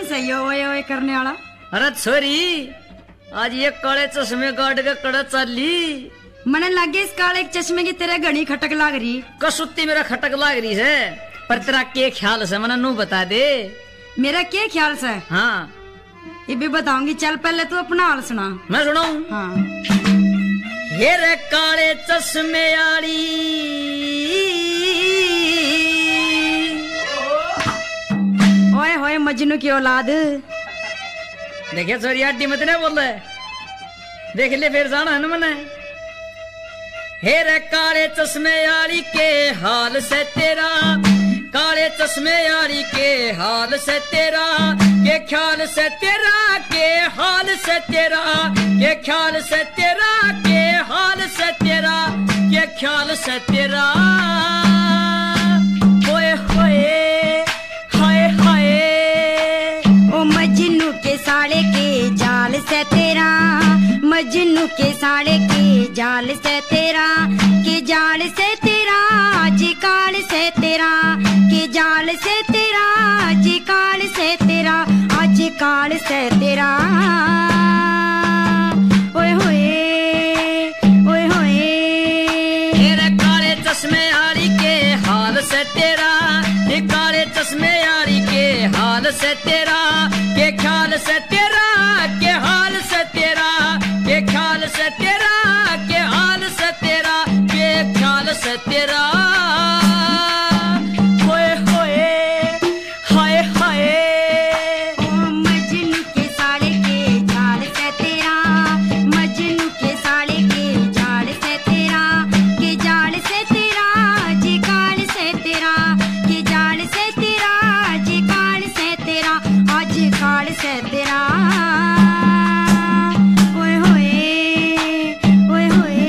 सही हो ओए ओए करने वाला? अरे छोरी आज ये काले चश्मे गाड़ के कड़ा चाली मने लगे इस काले चश्मे की तेरे घनी खटक लाग रही। कसुत्ती मेरा खटक लाग रही है पर तेरा के ख्याल से मने नू बता दे। मेरा क्या ख्याल से? हाँ ये भी बताऊंगी, चल पहले तू अपना हाल सुना। मैं सुनाऊं? हाँ। ये रे काले चश्मे आली ओए होए मजनू की औलाद। देखिए छोरी आटी मत ना बोल रहे, देख ले फिर जाना है ना मने। हे रे काले चश्मे आली के हाल से तेरा, काले चश्मे आली के हाल से तेरा, के ख्याल से तेरा, के हाल से तेरा, के ख्याल से तेरा, के हाल से तेरा, के ख्याल से तेरा। होए होए हाय हाय ओ मजनू के साड़े के जाल से तेरा, मजनू के साड़े के जाल से तेरा, के जाल से तेरा, जी काल से तेरा, के जाल से तेरा, जी काल से तेरा, आज काल से तेरा। ओए होए ओए होए तेरे काले चश्मे आरी के हाल से तेरा, ये काले चश्मे आरी के हाल से तेरा, के ख्याल से तेरा, के हाल से तेरा, के ख्याल से तेरा, के हाल से तेरा, के ख्याल से तेरा। होए होए हाय हाय ओ मजनू के साड़े के जाल से तेरा, मजनू के साड़े के जाल से तेरा, के जाल से तेरा, जी काल से तेरा, के जाल से तेरा, जी काल से तेरा, आज काल से तेरा। ओए होए ओए होए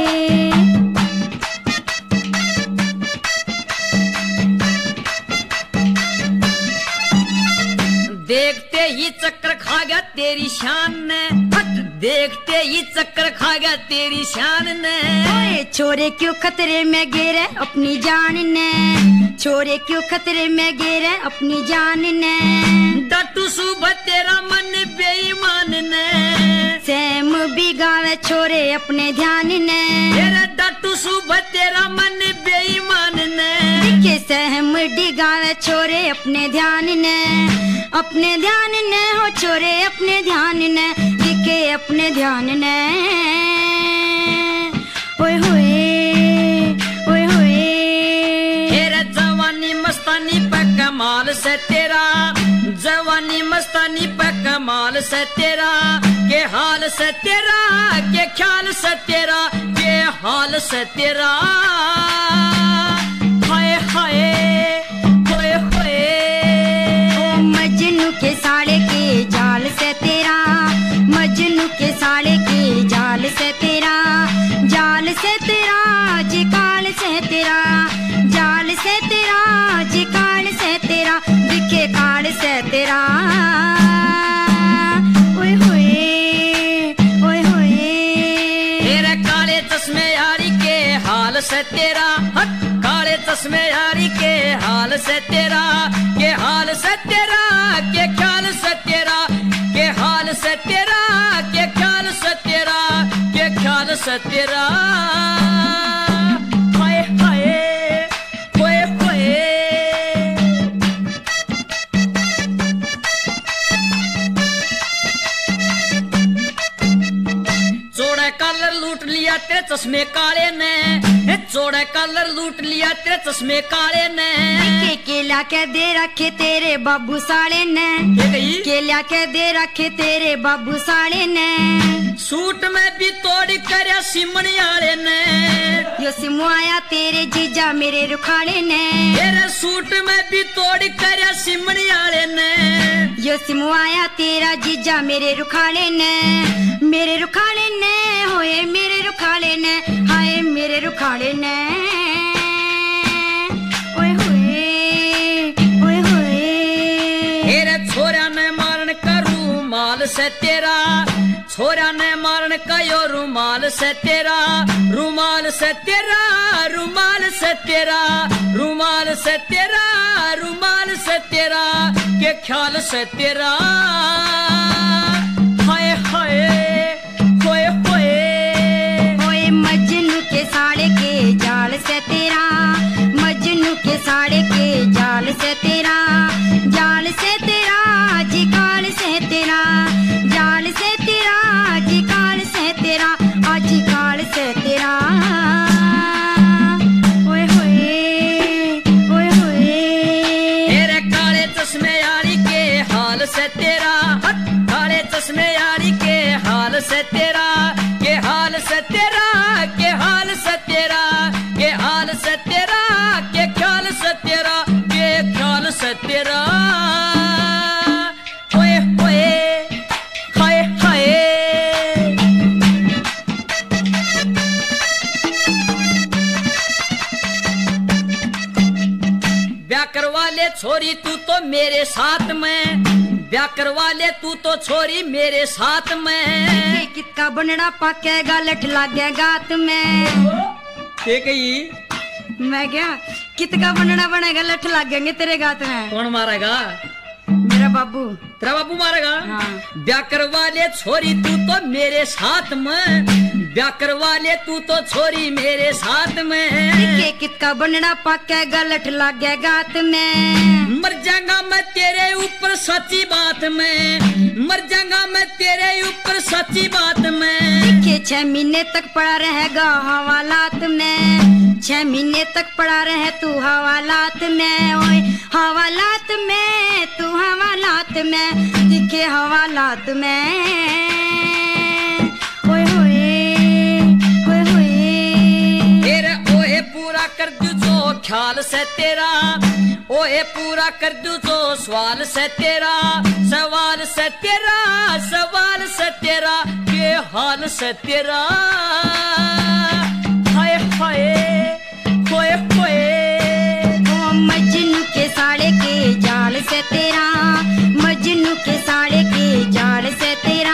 देखते ही चक्कर खा गया तेरी शान ने, हट देखते ही चक्कर खा गया तेरी शान ने। ओए छोरे क्यों खतरे में गिरे अपनी जान ने, छोरे क्यों खतरे में गिरे अपनी जान ने, डटू सुबह तेरा मन बेईमान ने, सैम बिगावे छोरे अपने ध्यान ने, तेरा डटू सुबह तेरा मन बेईमान ने। दिखे सहम डिगावे छोरे अपने ध्यान ने, अपने ध्यान ने हो छोरे अपने ध्यान ने, दिखे अपने ध्यान ने। ओए होए ओए होए तेरा जवानी मस्तानी पे कमाल से तेरा, जवानी मस्तानी पे कमाल से तेरा, के हाल से तेरा, के ख्याल से तेरा, के हाल से तेरा। हाय हाय होए होए ओ मजनू के साड़े के जाल से तेरा, मजनू के साड़े के जाल से तेरा, जाल से तेरा, जी काल से तेरा, जाल से तेरा, जी काल से तेरा, दिखे काल से तेरा। ओए होए ओए होए तेरे काले चश्मे यारी के हाल से तेरा, हट काले चश्मे यारी के हाल से तेरा, के हाल से तेरा, के ख्याल से तेरा, के हाल से तेरा, के ख्याल से तेरा, के ख्याल से तेरा। हाय हाय होए होए चौड़ा कलर लूट लिया तेरे चश्मे काले ने, चौड़ा कलर लूट लिया तेरे चश्मे काले ने। के केला के दे रखे तेरे बाबू साले ने, ये कही केला के दे रखे तेरे बाबू साले ने, सूट में भी तोड़ करया सिमणी आले ने, यो सिमुआया तेरे जीजा मेरे रुखाड़े ने, तेरे सूट में भी तोड़ करया सिमणी आले ने। यो सिमुआया तेरा जीजा मेरे रुखाड़े ने, मेरे रुखाड़े ने होए मेरे रुखाड़े ने, हाय मेरे रुखाड़े ने। ओए होए ओए होए तेरे छोरा ने मारन का रूमाल से तेरा, छोरा ने मारन का यो रूमाल से तेरा, रूमाल से तेरा, रूमाल से तेरा, रूमाल से तेरा, रूमाल से तेरा, के के ख्याल से तेरा हाय हाय होए होए होए मजनू के साड़े के जाल से तेरा मजनू के साड़े के जाल से तेरा जी काल से तेरा जाल से तेरा जी काल से तेरा आजी काल से तेरा ओए होए ओए होए तेरे काले चश्मे यारी के हाल से तेरा काले चश्मे यारी के हाल से तेरा के हाल से तेरा के हाल से तेरा के हाल से तेरा के ख्याल से तेरा के ख्याल से तेरा होए होए हाय हाय ब्याकर वाले छोरी तू तो मेरे साथ में ब्याकर वाले तू तो छोरी मेरे साथ में कितका बनड़ा पकेगा लठ लागेगा गात में ठीक है ये मैं क्या कितका बनड़ा बनेगा लठ लागेंगे तेरे गात में कौन मारेगा मेरा बाबू तेरा बाबू मारेगा हाँ। ब्याकर वाले छोरी तू तो मेरे साथ में ब्याकर वाले तू तो छोरी मेरे साथ में कितका बनड़ा पकेगा लठ लागेगा गात में मर जाऊंगा मैं तेरे ऊपर सच्ची बात में मर जाऊंगा मैं तेरे ऊपर सच्ची बात में 6 महीने तक पड़ा रहेगा हवालात में 6 महीने तक पड़ा रहे तू हवालात में ओए हवालात में तू हवालात में दिखे हवालात में ओए होए ओए होए तेरा ओए पूरा कर दू जो ख्याल से तेरा ओए पूरा कर दू जो सवाल से तेरा सवाल से तेरा सवाल से तेरा के हाल से तेरा हाय हाय होए होए ओ मजनू के साड़े के जाल से तेरा मजनू के साड़े के जाल से तेरा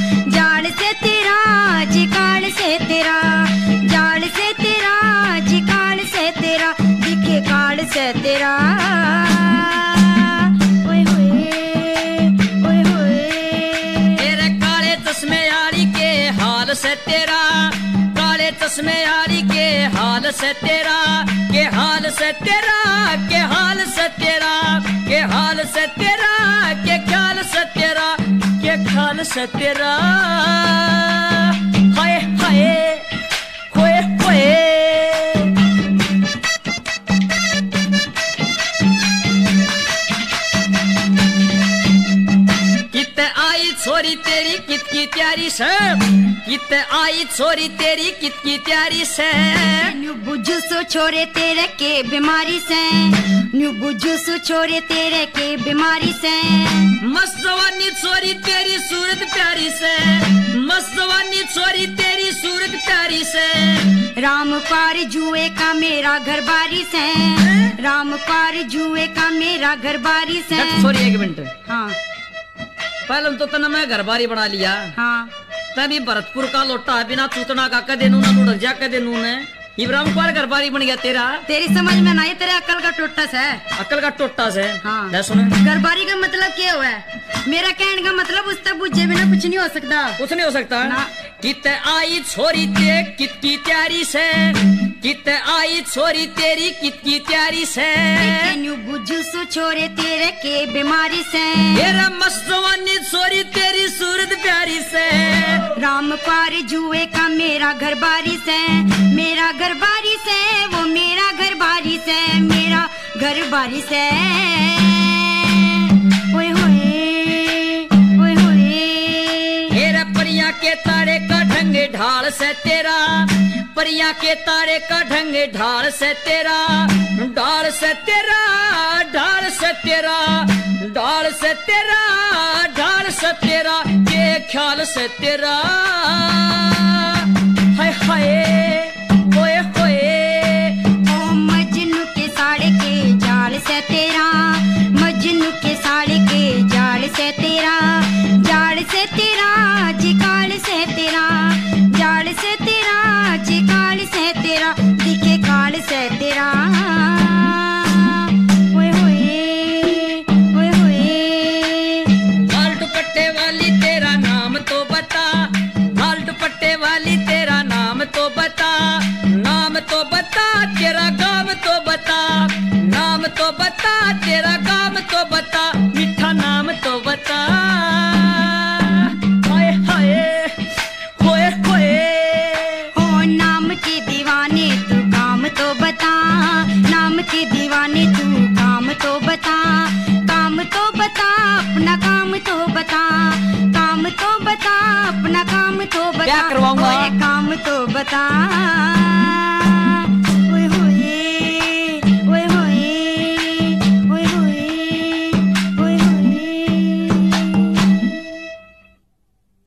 जी काल से तेरा जाल से तेरा जी काल से तेरा दिखे काल से तेरा ओए होए ओए होए तेरे काले चश्मे यारी के हाल से तेरा काले चश्मे यारी के हाल से तेरा के हाल से तेरा के हाल से तेरा के हाल से तेरा के ख्याल से तेरा के ख्याल से तेरा हाय हाय होए होए कित आई छोरी तेरी कित की तैयारी से कित आई छोरी तेरी कित की तैयारी से न्यू बुझू सो छोरे तेरे के बीमारी से न्यू बुझू सो छोरे तेरे के बीमारी से मस्त जवानी छोरी तेरी सूरत प्यारी से मस्त जवानी छोरी तेरी सूरत प्यारी से राम पार जुए का मेरा घर बारी से राम पार जुए का मेरा घर बारी से सॉरी एक मिनट हाँ पहले तो तना मैं घर बारी बना लिया हाँ तभी भरतपुर का लोटा बिना चूतना का कदे नू ना लुढ़क जा कदे नू ने इब्राहिम पार घर बारी बन गया तेरा तेरी समझ में ना आई तेरे अक्ल का टोटस है अकल का टोटा से हाँ ले सुन घर बारी का मतलब क्या हुआ है मेरा कहने का मतलब उस तक बुझे बिना कुछ नहीं हो सकता कुछ नहीं हो सकता ना। कित आई छोरी ते कित की तैयारी से कित आई छोरी तेरी कित की तैयारी से न्यू बुझू सो छोरे तेरे के बीमारी से तेरा मस्त जवानी छोरी तेरी सूरत प्यारी से राम पार जुए का मेरा घर बारी से मेरा घर बारी से वो मेरा घर बारी से मेरा घर बारी से ओए होए ओए होए तेरा परिया के तारे का ढंग ढाल से तेरा परिया के तारे का ढंग ढाल से तेरा ढाल से तेरा ढाल से तेरा ढाल से तेरा ढाल से तेरा के ख्याल से तेरा हाय हाय होए होए ओ मजनू के साड़े के जाल से तेरा मजनू के साड़े के जाल से तेरा जी काल से तेरा जाल से तेरा जी काल से तेरा दिखे काल से तेरा ओए होए ओए होए तेरा काम तो बता, नाम तो बता, तेरा काम तो बता, मीठा नाम तो बता। हाय हाय होए होए ओ नाम के दीवाने तू काम तो बता, नाम के दीवाने तू काम तो बता, काम तो बता, अपना काम तो बता, काम तो बता, अपना काम तो बता, क्या करवाऊंगा? ओए काम तो बता।